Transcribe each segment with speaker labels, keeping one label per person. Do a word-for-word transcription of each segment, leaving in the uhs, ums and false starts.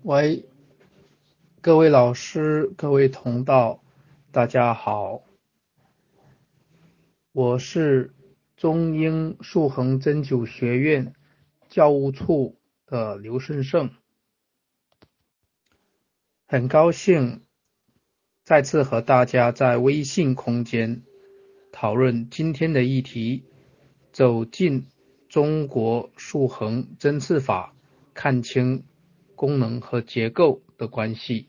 Speaker 1: 喂，各位老师、各位同道，大家好，我是中英数恒针灸学院教务处的刘顺胜，很高兴再次和大家在微信空间讨论今天的议题，走进中国数恒针刺法，看清功能和结构的关系。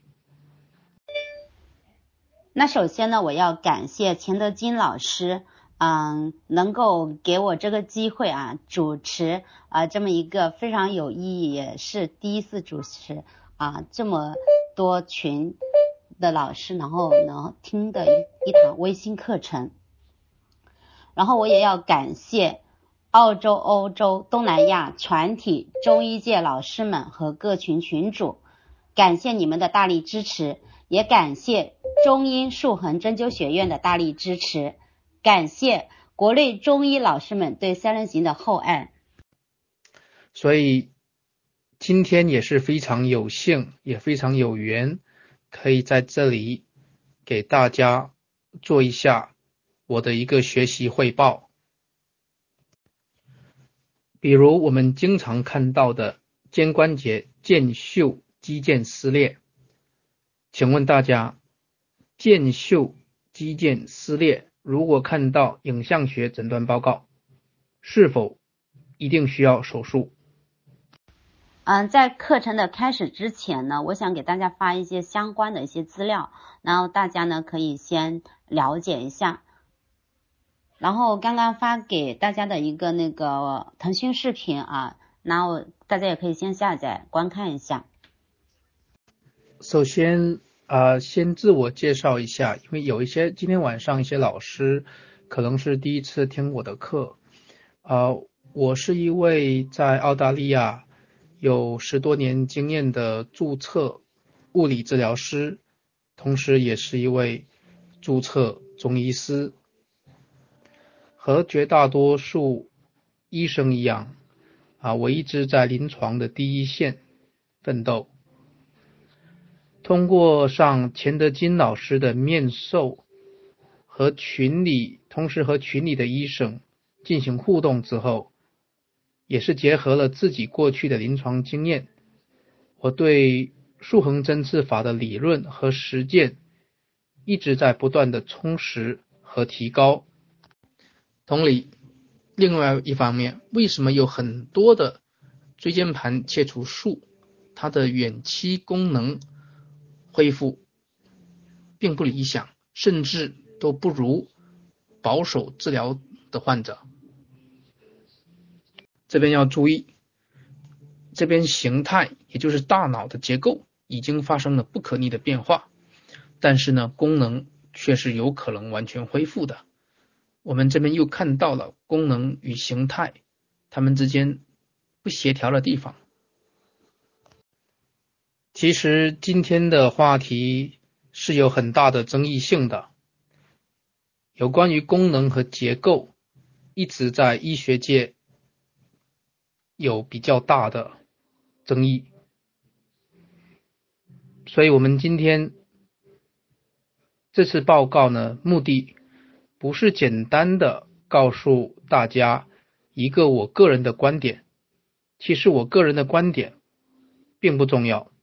Speaker 2: 那首先呢，我要感谢钱德金老师，嗯，能够给我这个机会啊，主持啊这么一个非常有意义，也是第一次主持啊这么多群的老师，然后能听的一一堂微信课程。然后我也要感谢澳洲、欧洲、东南亚全体中医界老师们和各群群主，感谢你们的大力支持。也感谢中英数恒针灸学院的大力支持，感谢国内中医老师们对三人行的厚爱。
Speaker 1: 所以今天也是非常有幸，也非常有缘，可以在这里给大家做一下我的一个学习汇报。比如我们经常看到的肩关节腱袖肌腱撕裂，请问大家，腱袖肌腱撕裂，如果看到影像学诊断报告，是否一定需要手术？
Speaker 2: 嗯，在课程的开始之前呢，我想给大家发一些相关的一些资料，然后大家呢可以先了解一下。然后刚刚发给大家的一个那个腾讯视频啊，然后大家也可以先下载观看一下。
Speaker 1: 首先呃，先自我介绍一下，因为有一些今天晚上一些老师可能是第一次听我的课，呃，我是一位在澳大利亚有十多年经验的注册物理治疗师，同时也是一位注册中医师。和绝大多数医生一样，啊，我一直在临床的第一线奋斗。通过上钱德金老师的面授和群里，同时和群里的医生进行互动之后，也是结合了自己过去的临床经验，我对数恒针刺法的理论和实践一直在不断的充实和提高。同理，另外一方面，为什么有很多的椎间盘切除术，它的远期功能恢复并不理想，甚至都不如保守治疗的患者？这边要注意，这边形态也就是大脑的结构已经发生了不可逆的变化，但是呢，功能却是有可能完全恢复的。我们这边又看到了功能与形态它们之间不协调的地方。其实今天的话题是有很大的争议性的，有关于功能和结构一直在医学界有比较大的争议，所以我们今天这次报告呢，目的不是简单的告诉大家一个我个人的观点，其实我个人的观点并不重要，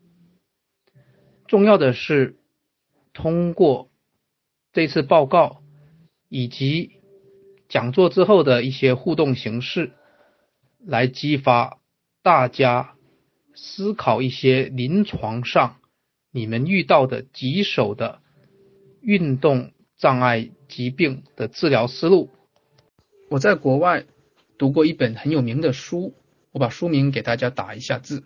Speaker 1: 重要的是通过这次报告以及讲座之后的一些互动形式，来激发大家思考一些临床上你们遇到的棘手的运动障碍疾病的治疗思路。我在国外读过一本很有名的书，我把书名给大家打一下字：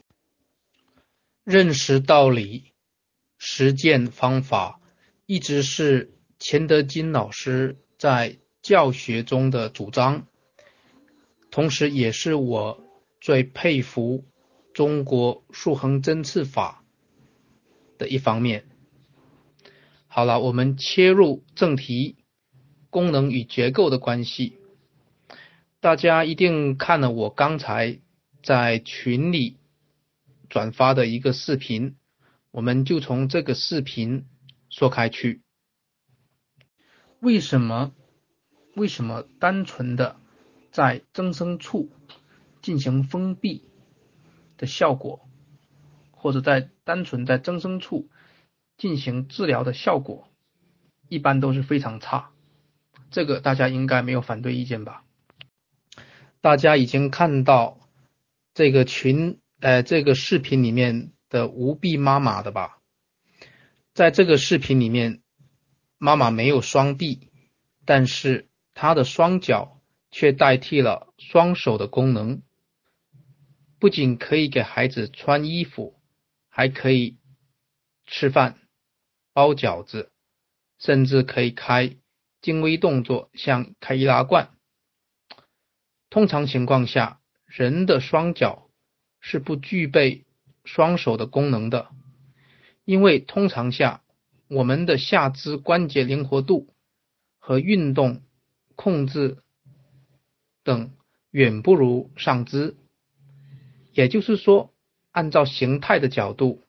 Speaker 1: 认识道理，实践方法，一直是钱德金老师在教学中的主张，同时也是我最佩服中国数恒针刺法的一方面。好了，我们切入正题，功能与结构的关系。大家一定看了我刚才在群里转发的一个视频，我们就从这个视频说开去。为什么为什么单纯的在增生处进行封闭的效果，或者在单纯在增生处进行治疗的效果一般都是非常差？这个大家应该没有反对意见吧？大家已经看到这个群呃这个视频里面的无臂妈妈的吧？在这个视频里面，妈妈没有双臂，但是她的双脚却代替了双手的功能，不仅可以给孩子穿衣服，还可以吃饭、包饺子，甚至可以开精微动作，像开易拉罐。通常情况下，人的双脚是不具备双手的功能的，因为通常下我们的下肢关节灵活度和运动控制等远不如上肢。也就是说，按照形态的角度，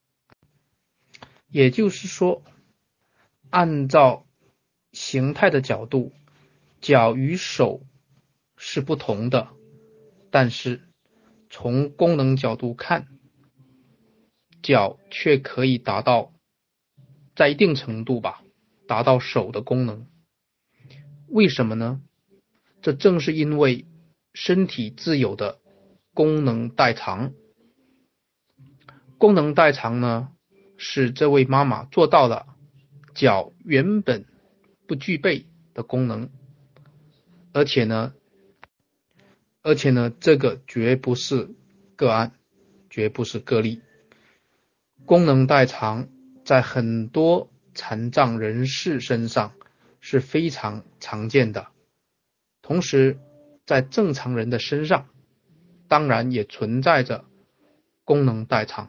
Speaker 1: 也就是说，按照形态的角度，脚与手是不同的，但是从功能角度看，脚却可以达到在一定程度吧，达到手的功能。为什么呢？这正是因为身体自有的功能代偿。功能代偿呢，使这位妈妈做到了脚原本不具备的功能，而且呢，而且呢，这个绝不是个案，绝不是个例。功能代偿在很多残障人士身上是非常常见的，同时在正常人的身上当然也存在着功能代偿。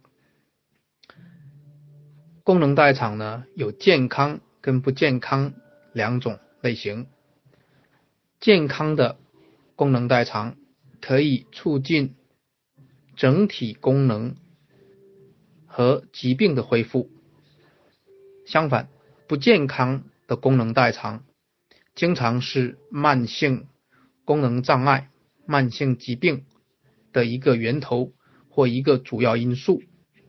Speaker 1: 功能代偿呢，有健康跟不健康两种类型。健康的功能代偿可以促进整体功能和疾病的恢复。相反，不健康的功能代偿经常是慢性功能障碍、慢性疾病的一个源头或一个主要因素。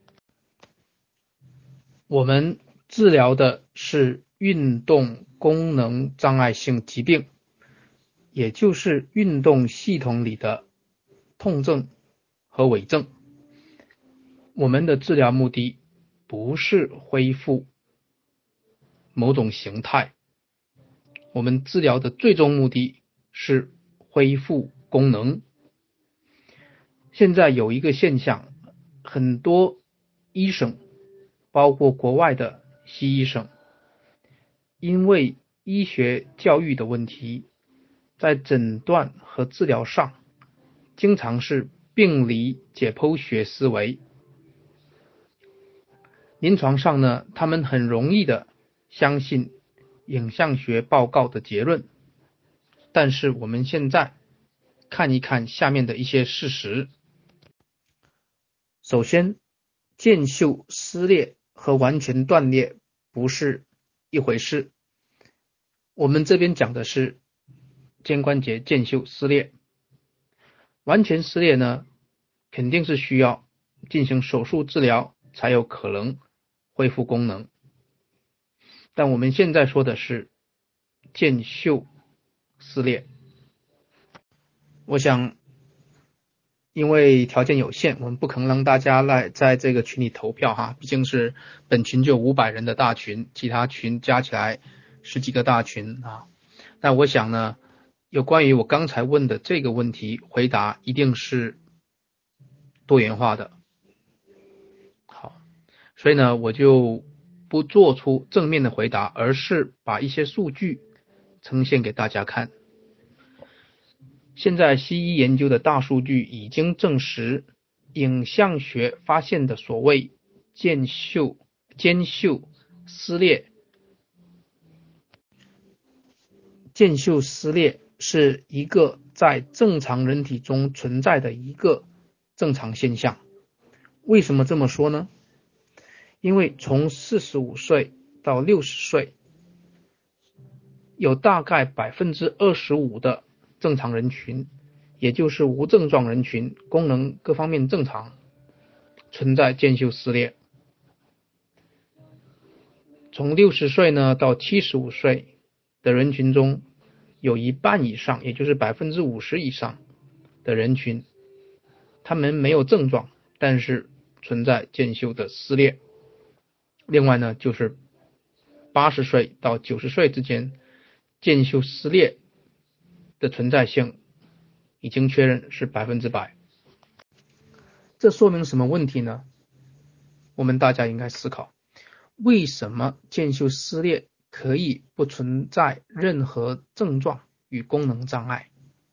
Speaker 1: 我们治疗的是运动功能障碍性疾病，也就是运动系统里的痛症和痿症。我们的治疗目的不是恢复某种形态，我们治疗的最终目的是恢复功能。现在有一个现象，很多医生，包括国外的西医生，因为医学教育的问题，在诊断和治疗上经常是病理解剖学思维。临床上呢，他们很容易的相信影像学报告的结论。但是我们现在看一看下面的一些事实。首先，腱袖撕裂和完全断裂不是一回事。我们这边讲的是肩关节腱袖撕裂，完全撕裂呢，肯定是需要进行手术治疗才有可能恢复功能。但我们现在说的是腱袖撕裂。我想因为条件有限，我们不可能让大家来在这个群里投票哈，毕竟是本群就五百人的大群，其他群加起来十几个大群啊。但我想呢，有关于我刚才问的这个问题，回答一定是多元化的。好，所以呢，我就不做出正面的回答，而是把一些数据呈现给大家看。现在西医研究的大数据已经证实，影像学发现的所谓腱袖肩袖撕裂，腱袖撕裂是一个在正常人体中存在的一个正常现象。 为什么这么说呢？因为从四十五岁到六十岁，有大概 百分之二十五 的正常人群，也就是无症状人群，功能各方面正常，存在腱袖撕裂。从六十岁呢到七十五岁的人群中，有一半以上，也就是 百分之五十 以上的人群，他们没有症状，但是存在腱袖的撕裂。另外呢，就是八十岁到九十岁之间，腱袖撕裂的存在性已经确认是百分之百。这说明什么问题呢？我们大家应该思考，为什么腱袖撕裂可以不存在任何症状与功能障碍，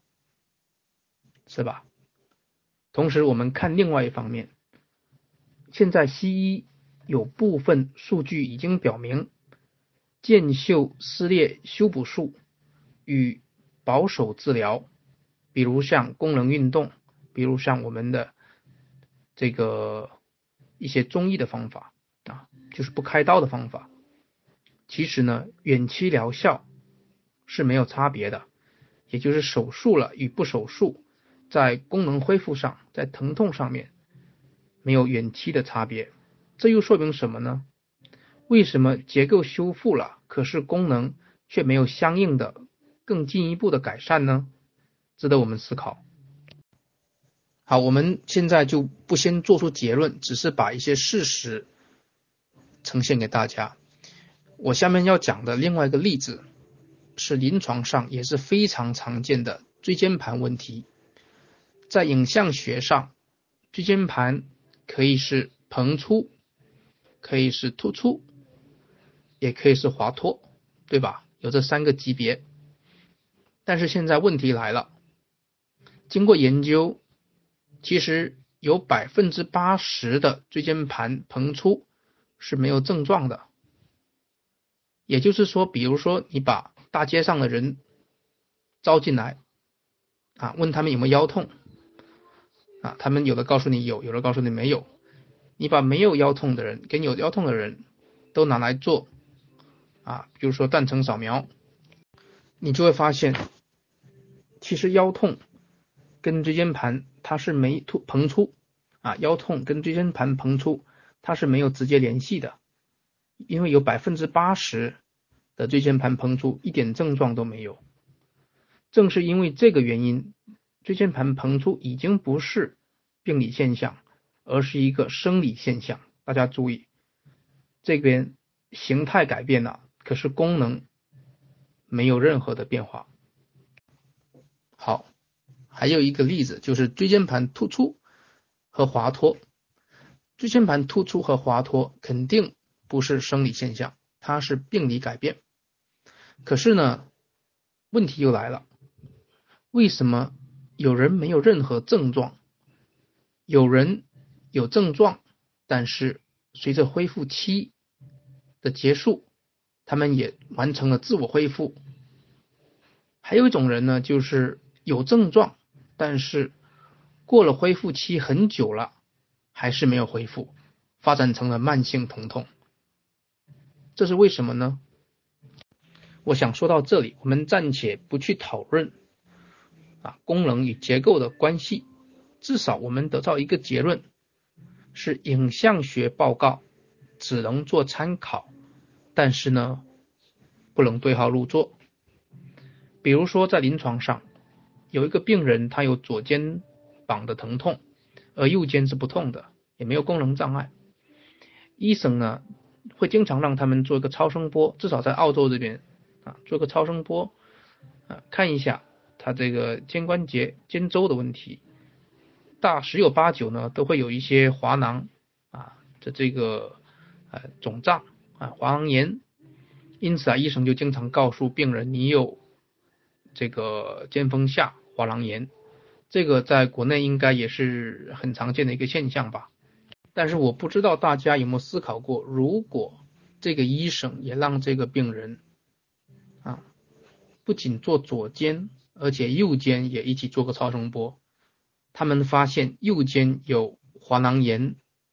Speaker 1: 是吧？同时我们看另外一方面，现在西医有部分数据已经表明，腱袖撕裂修补术与保守治疗，比如像功能运动，比如像我们的这个一些中医的方法啊，就是不开刀的方法，其实呢，远期疗效是没有差别的，也就是手术了与不手术，在功能恢复上，在疼痛上面没有远期的差别。这又说明什么呢？为什么结构修复了，可是功能却没有相应的更进一步的改善呢？值得我们思考。好，我们现在就不先做出结论，只是把一些事实呈现给大家。我下面要讲的另外一个例子，是临床上也是非常常见的椎间盘问题。在影像学上，椎间盘可以是膨出，可以是突出，也可以是滑脱，对吧？有这三个级别。但是现在问题来了，经过研究，其实有 百分之八十 的椎间盘膨出是没有症状的。也就是说，比如说你把大街上的人招进来啊，问他们有没有腰痛啊，他们有的告诉你有，有的告诉你没有。你把没有腰痛的人跟有腰痛的人都拿来做啊，比如说断层扫描，你就会发现，其实腰痛跟椎间盘它是没突膨出啊，腰痛跟椎间盘膨出它是没有直接联系的，因为有 百分之八十 的椎间盘膨出一点症状都没有。正是因为这个原因，椎间盘膨出已经不是病理现象，而是一个生理现象。大家注意，这边形态改变了，可是功能没有任何的变化。好，还有一个例子就是椎间盘突出和滑脱。椎间盘突出和滑脱肯定不是生理现象，它是病理改变。可是呢，问题又来了，为什么有人没有任何症状，有人有症状，但是随着恢复期的结束，他们也完成了自我恢复？还有一种人呢，就是有症状，但是过了恢复期很久了，还是没有恢复，发展成了慢性疼痛。这是为什么呢？我想说到这里，我们暂且不去讨论啊功能与结构的关系，至少我们得到一个结论，是影像学报告只能做参考，但是呢，不能对号入座。比如说在临床上，有一个病人他有左肩膀的疼痛，而右肩是不痛的，也没有功能障碍。医生呢会经常让他们做一个超声波，至少在澳洲这边啊，做个超声波啊，看一下他这个肩关节肩周的问题。大十有八九呢都会有一些滑囊啊的这个呃肿胀啊滑囊炎，因此啊医生就经常告诉病人，你有这个肩峰下滑囊炎，这个在国内应该也是很常见的一个现象吧。但是我不知道大家有没有思考过，如果这个医生也让这个病人啊不仅做左肩，而且右肩也一起做个超声波，他们发现右肩有滑囊炎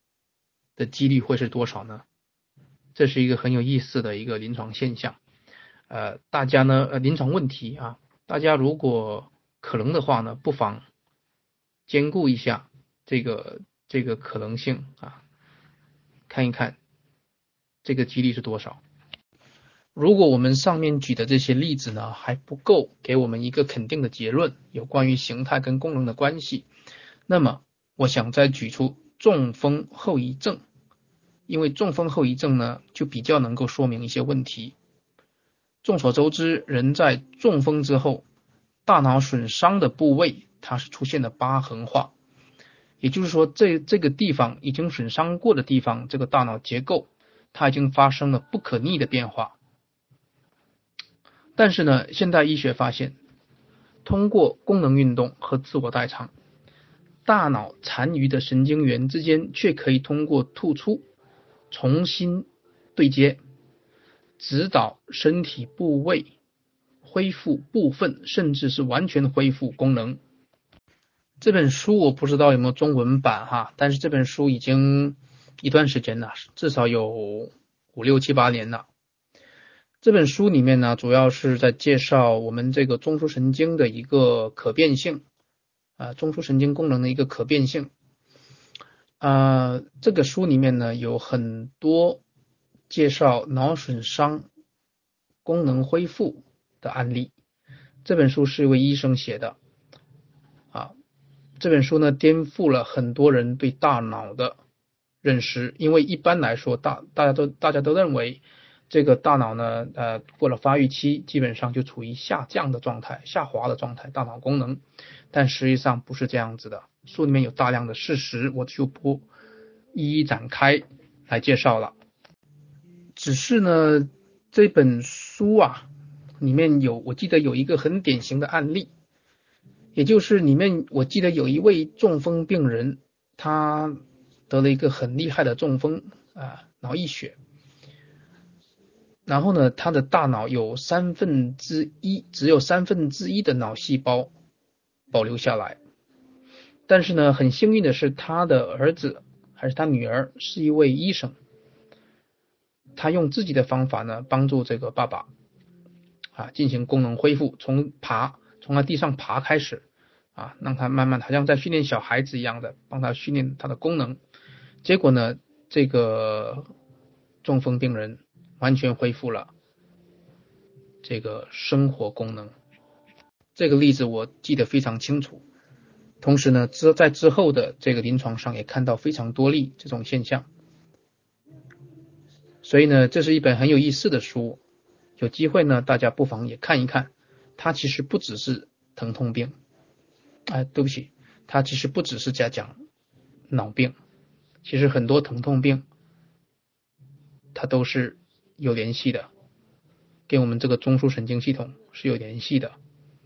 Speaker 1: 的几率会是多少呢？这是一个很有意思的一个临床现象。呃，大家呢，呃，临床问题啊，大家如果可能的话呢，不妨兼顾一下这个这个可能性啊，看一看这个几率是多少。如果我们上面举的这些例子呢还不够给我们一个肯定的结论，有关于形态跟功能的关系，那么我想再举出中风后遗症，因为中风后遗症呢就比较能够说明一些问题。众所周知，人在中风之后，大脑损伤的部位它是出现了疤痕化，也就是说这这个地方已经损伤过的地方，这个大脑结构它已经发生了不可逆的变化。但是呢，现代医学发现，通过功能运动和自我代偿，大脑残余的神经元之间却可以通过突出重新对接，指导身体部位恢复部分甚至是完全恢复功能。这本书我不知道有没有中文版哈，但是这本书已经一段时间了，至少有五六七八年了。这本书里面呢，主要是在介绍我们这个中枢神经的一个可变性，啊，中枢神经功能的一个可变性。啊，这个书里面呢有很多介绍脑损伤功能恢复的案例。这本书是一位医生写的，啊，这本书呢颠覆了很多人对大脑的认识，因为一般来说大大家都大家都认为这个大脑呢，呃，过了发育期，基本上就处于下降的状态、下滑的状态，大脑功能。但实际上不是这样子的，书里面有大量的事实，我就不一一展开来介绍了。只是呢，这本书啊，里面有，我记得有一个很典型的案例，也就是里面我记得有一位中风病人，他得了一个很厉害的中风啊，脑溢血。然后呢，他的大脑有三分之一，只有三分之一的脑细胞保留下来。但是呢，很幸运的是，他的儿子还是他女儿是一位医生，他用自己的方法呢，帮助这个爸爸啊进行功能恢复，从爬从他地上爬开始啊，让他慢慢好像在训练小孩子一样的帮他训练他的功能。结果呢，这个中风病人完全恢复了这个生活功能。这个例子我记得非常清楚。同时呢，之在之后的这个临床上也看到非常多例这种现象。所以呢，这是一本很有意思的书，有机会呢，大家不妨也看一看。它其实不只是疼痛病，哎，对不起，它其实不只是在讲脑病，其实很多疼痛病它都是有联系的，跟我们这个中枢神经系统是有联系的。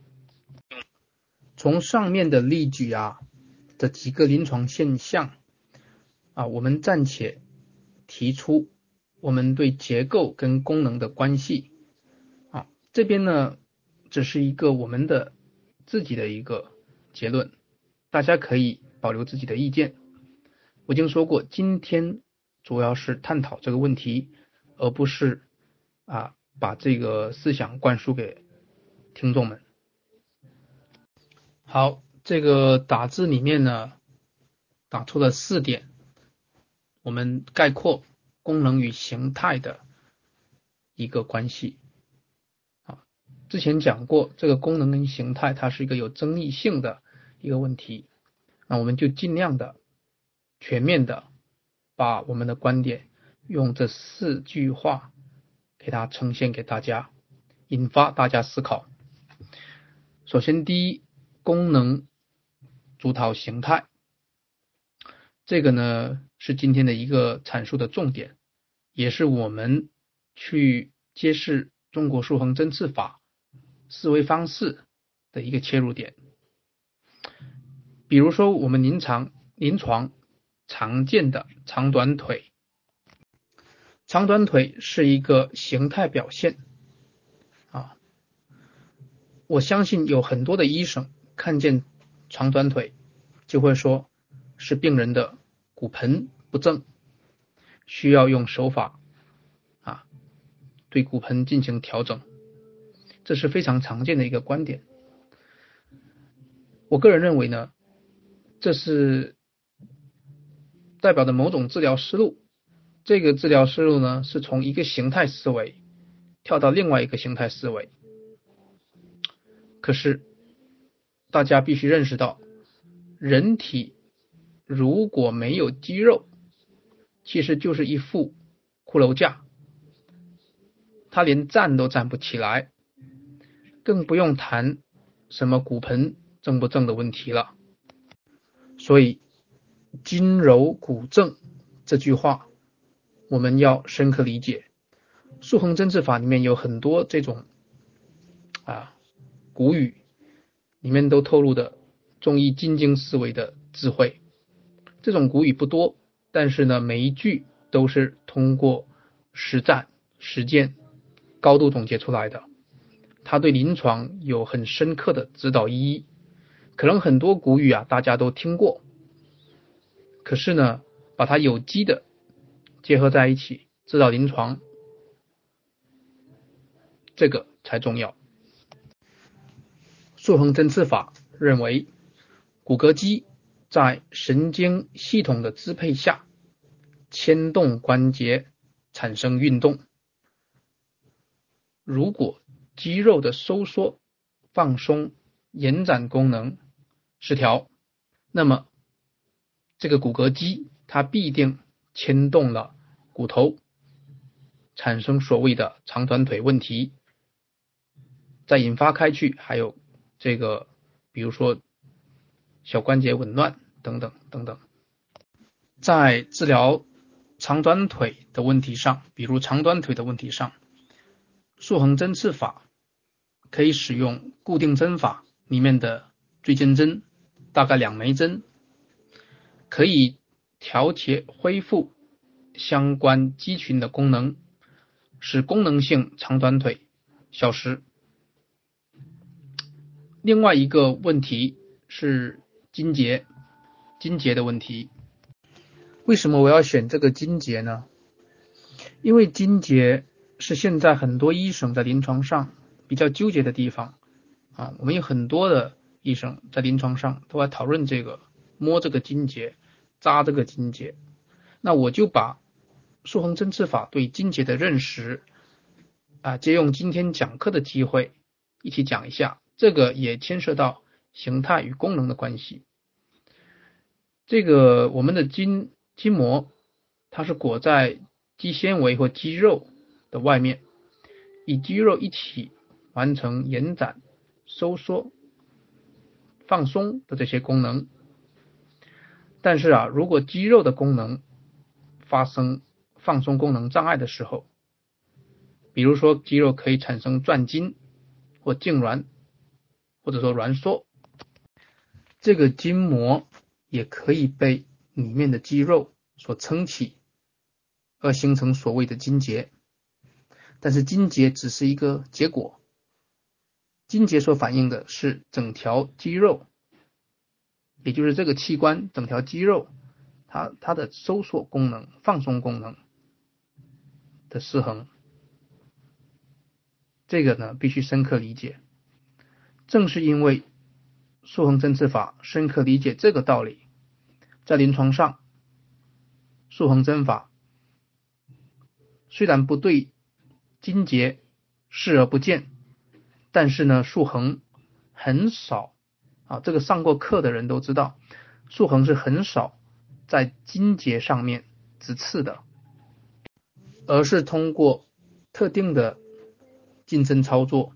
Speaker 1: 从上面的例举啊的几个临床现象啊，我们暂且提出我们对结构跟功能的关系啊，这边呢只是一个我们的自己的一个结论，大家可以保留自己的意见。我已经说过，今天主要是探讨这个问题，而不是啊把这个思想灌输给听众们。好，这个打字里面呢打出了四点，我们概括功能与形态的一个关系。啊，之前讲过，这个功能跟形态它是一个有争议性的一个问题，那我们就尽量的全面的把我们的观点用这四句话给它呈现给大家，引发大家思考。首先，第一，功能主导形态，这个呢是今天的一个阐述的重点，也是我们去揭示中国数恒针刺法思维方式的一个切入点。比如说我们临床临床常见的长短腿，长短腿是一个形态表现啊，我相信有很多的医生看见长短腿就会说是病人的骨盆不正需要用手法啊对骨盆进行调整，这是非常常见的一个观点。我个人认为呢，这是代表的某种治疗思路。这个治疗思路呢，是从一个形态思维跳到另外一个形态思维。可是大家必须认识到，人体如果没有肌肉，其实就是一副骷髅架，它连站都站不起来，更不用谈什么骨盆正不正的问题了。所以筋柔骨正这句话我们要深刻理解。素恒针治法里面有很多这种啊古语，里面都透露的中医筋经思维的智慧。这种古语不多，但是呢，每一句都是通过实战实践高度总结出来的，它对临床有很深刻的指导意义。可能很多古语啊大家都听过，可是呢，把它有机的结合在一起指导临床，这个才重要。素恒针刺法认为，骨骼肌在神经系统的支配下牵动关节产生运动，如果肌肉的收缩、放松、延展功能失调，那么这个骨骼肌它必定牵动了骨头，产生所谓的长短腿问题，再引发开去，还有这个比如说小关节紊乱等等等等。在治疗长短腿的问题上，比如长短腿的问题上，素恒针刺法可以使用固定针法里面的椎间针，大概两枚针，可以调节恢复相关肌群的功能，使功能性长短腿消失。另外一个问题是筋结，筋结的问题。为什么我要选这个筋结呢？因为筋结是现在很多医生在临床上比较纠结的地方啊。我们有很多的医生在临床上都在讨论这个，摸这个筋结，扎这个筋结。那我就把素恒针刺法对筋结的认识啊，借用今天讲课的机会一起讲一下。这个也牵涉到形态与功能的关系。这个我们的筋筋膜，它是裹在肌纤维或肌肉的外面，与肌肉一起完成延展、收缩、放松的这些功能。但是啊，如果肌肉的功能发生放松功能障碍的时候，比如说肌肉可以产生转筋或痉挛，或者说挛缩，这个筋膜也可以被里面的肌肉所撑起，而形成所谓的筋结。但是筋结只是一个结果，筋结所反映的是整条肌肉，也就是这个器官整条肌肉它它的收缩功能、放松功能的失衡。这个呢必须深刻理解。正是因为素恒针刺法深刻理解这个道理，在临床上素恒针法虽然不对筋结视而不见，但是呢素恒很少啊，这个上过课的人都知道，素恒是很少在筋结上面直刺的，而是通过特定的近针操作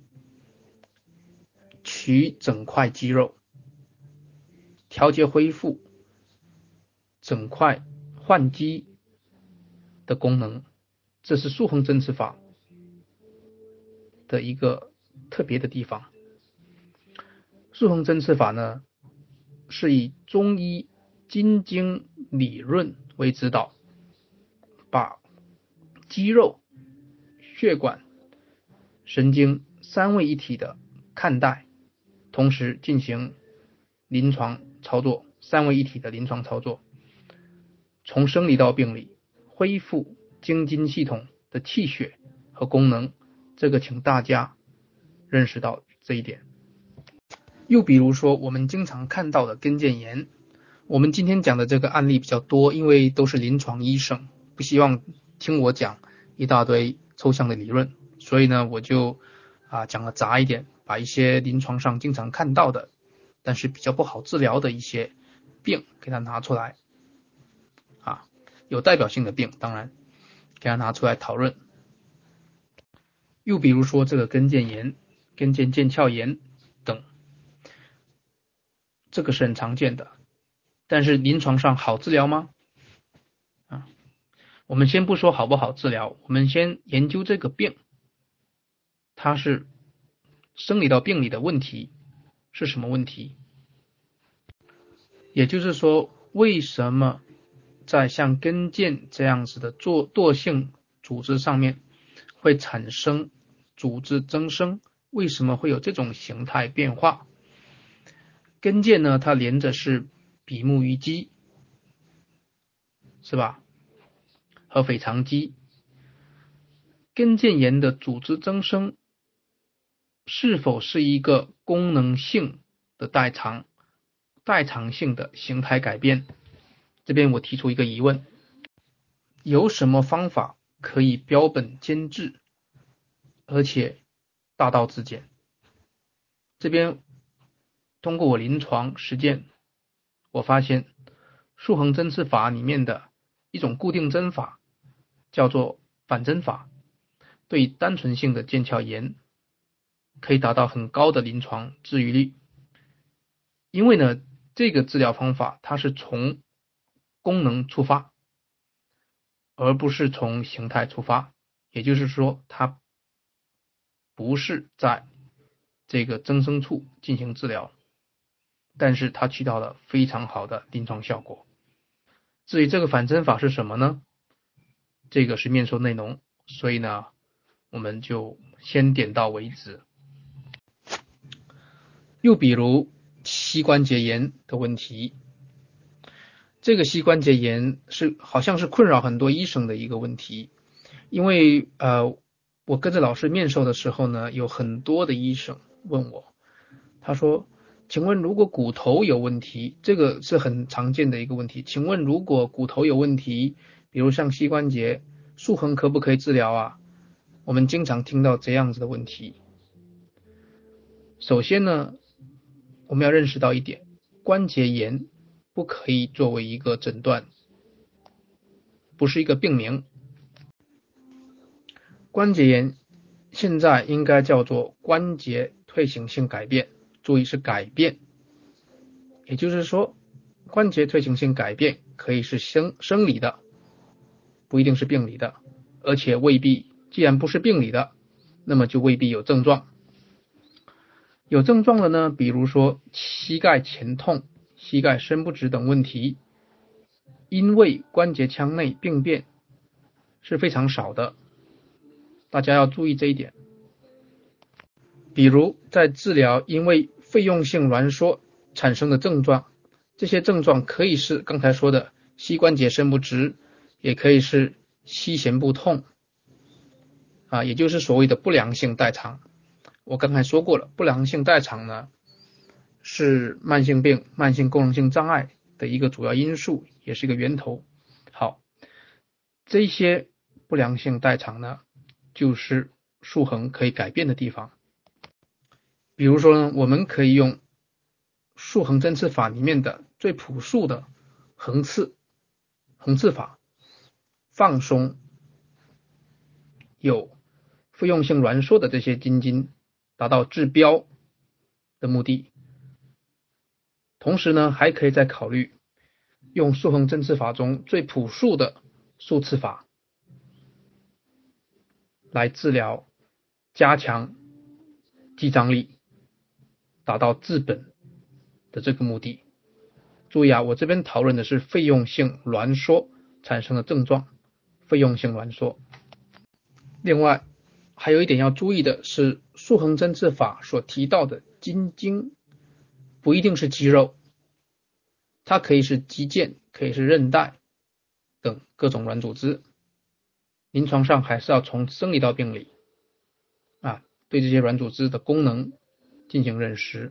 Speaker 1: 取整块肌肉，调节恢复整块换肌的功能。这是素恒针刺法的一个特别的地方。素恒针刺法呢，是以中医筋经理论为指导，把肌肉、血管、神经三位一体的看待，同时进行临床操作，三位一体的临床操作，从生理到病理， 恢复经筋系统的气血和功能，这个请大家认识到这一点。又比如说我们经常看到的跟腱炎，我们今天讲的这个案例比较多，因为都是临床医生，不希望听我讲一大堆抽象的理论，所以呢我就啊讲的杂一点，把一些临床上经常看到的但是比较不好治疗的一些病给它拿出来啊，有代表性的病当然给它拿出来讨论。又比如说这个跟腱炎、跟腱腱鞘炎等，这个是很常见的，但是临床上好治疗吗？啊，我们先不说好不好治疗，我们先研究这个病，它是生理到病理的问题是什么问题？也就是说，为什么在像跟腱这样子的做惰性组织上面会产生组织增生？为什么会有这种形态变化？跟腱呢，它连着是比目鱼肌，是吧？和腓肠肌。跟腱炎的组织增生是否是一个功能性的代偿、代偿性的形态改变？这边我提出一个疑问，有什么方法可以标本兼治，而且大道至简？这边通过我临床实践，我发现束衡针刺法里面的一种固定针法叫做反针法，对单纯性的腱鞘炎可以达到很高的临床治愈率。因为呢，这个治疗方法它是从功能出发，而不是从形态出发，也就是说它不是在这个增生处进行治疗，但是它起到了非常好的临床效果。至于这个反针法是什么呢？这个是面授内容，所以呢我们就先点到为止。又比如膝关节炎的问题，这个膝关节炎是好像是困扰很多医生的一个问题，因为呃我跟着老师面授的时候呢，有很多的医生问我，他说请问如果骨头有问题，这个是很常见的一个问题，请问如果骨头有问题，比如像膝关节，束衡可不可以治疗啊？我们经常听到这样子的问题。首先呢，我们要认识到一点，关节炎不可以作为一个诊断，不是一个病名。关节炎现在应该叫做关节退行性改变，注意是改变，也就是说关节退行性改变可以是生生理的，不一定是病理的，而且未必，既然不是病理的，那么就未必有症状。有症状的呢，比如说膝盖前痛、膝盖伸不直等问题，因为关节腔内病变是非常少的，大家要注意这一点。比如在治疗因为费用性挛缩产生的症状，这些症状可以是刚才说的膝关节伸不直，也可以是膝前部痛啊，也就是所谓的不良性代偿。我刚才说过了，不良性代偿呢是慢性病、慢性功能性障碍的一个主要因素，也是一个源头。好，这些不良性代偿呢，就是束衡可以改变的地方。比如说呢，我们可以用束衡针刺法里面的最朴素的横刺横刺法，放松有费用性挛缩的这些筋筋，达到治标的目的。同时呢，还可以再考虑用束衡针刺法中最朴素的束刺法来治疗，加强肌张力，达到治本的这个目的。注意啊，我这边讨论的是费用性挛缩产生的症状，费用性挛缩。另外还有一点要注意的是，束衡针刺法所提到的筋经不一定是肌肉，它可以是肌腱，可以是韧带， 等各种软组织。临床上还是要从生理到病理啊，对这些软组织的功能进行认识。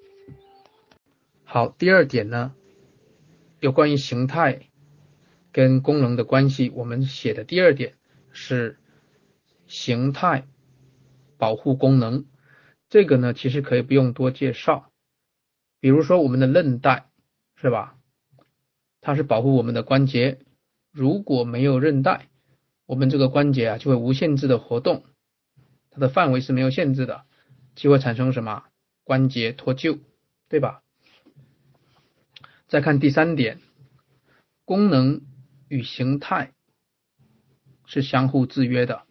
Speaker 1: 好，第二点呢，有关于形态跟功能的关系，我们写的第二点是形态保护功能。这个呢，其实可以不用多介绍。比如说我们的韧带，是吧？它是保护我们的关节，如果没有韧带，我们这个关节啊就会无限制的活动，它的范围是没有限制的，就会产生什么？关节脱臼，对吧？再看第三点，功能与形态是相互制约的。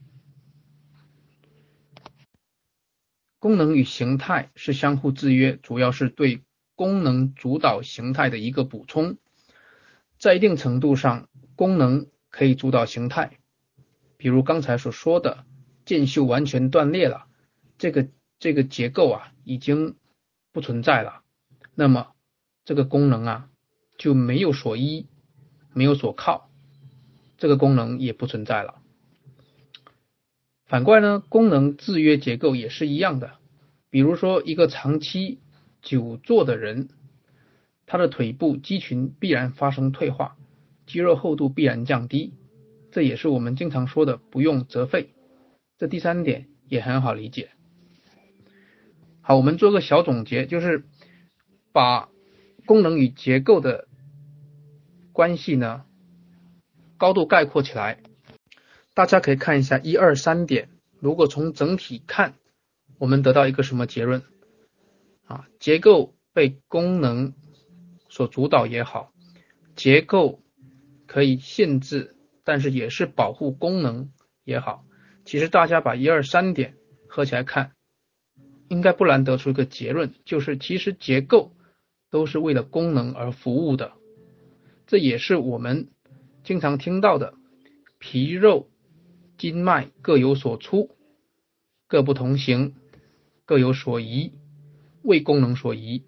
Speaker 1: 功能与形态是相互制约，主要是对功能主导形态的一个补充。在一定程度上，功能可以主导形态，比如刚才所说的腱袖完全断裂了，这个这个结构啊已经不存在了，那么这个功能啊就没有所依，没有所靠，这个功能也不存在了。反过来呢，功能制约结构也是一样的，比如说一个长期久坐的人，他的腿部肌群必然发生退化，肌肉厚度必然降低，这也是我们经常说的不用则废。这第三点也很好理解。好，我们做个小总结，就是把功能与结构的关系呢高度概括起来。大家可以看一下一二三点，如果从整体看，我们得到一个什么结论啊？结构被功能所主导也好，结构可以限制，但是也是保护功能也好，其实大家把一二三点合起来看，应该不难得出一个结论，就是其实结构都是为了功能而服务的。这也是我们经常听到的皮肉筋脉各有所出，各不同行，各有所宜，为功能所宜。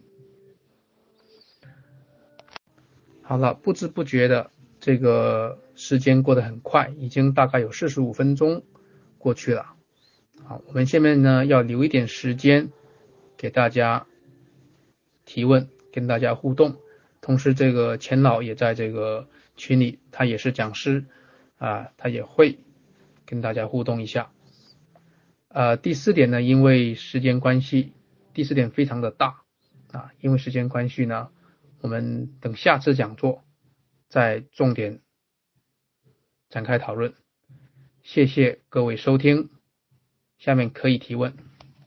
Speaker 1: 好了，不知不觉的这个时间过得很快，已经大概有四十五分钟过去了。好，我们下面呢要留一点时间给大家提问，跟大家互动。同时这个钱老也在这个群里，他也是讲师啊，他也会跟大家互动一下。呃，第四点呢，因为时间关系，第四点非常的大啊，因为时间关系呢，我们等下次讲座再重点展开讨论。谢谢各位收听，下面可以提问。